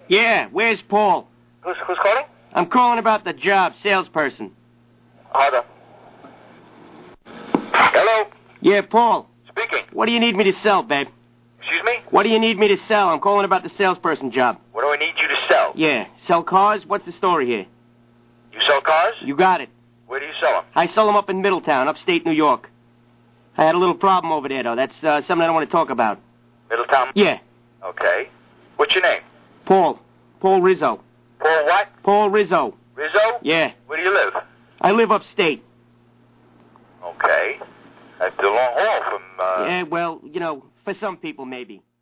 Yeah, where's Paul? Who's calling? I'm calling about the job, salesperson. Hold on. Hello? Yeah, Paul. Speaking. What do you need me to sell, babe? Excuse me? What do you need me to sell? I'm calling about the salesperson job. What do I need you to sell? Yeah, sell cars? What's the story here? You sell cars? You got it. Where do you sell them? I sell them up in Middletown, upstate New York. I had a little problem over there, though. That's something I don't want to talk about. Middletown? Yeah. Okay. What's your name? Paul. Paul Rizzo. Paul what? Paul Rizzo. Rizzo? Yeah. Where do you live? I live upstate. Okay. That's a long haul from, Yeah, well, for some people, maybe.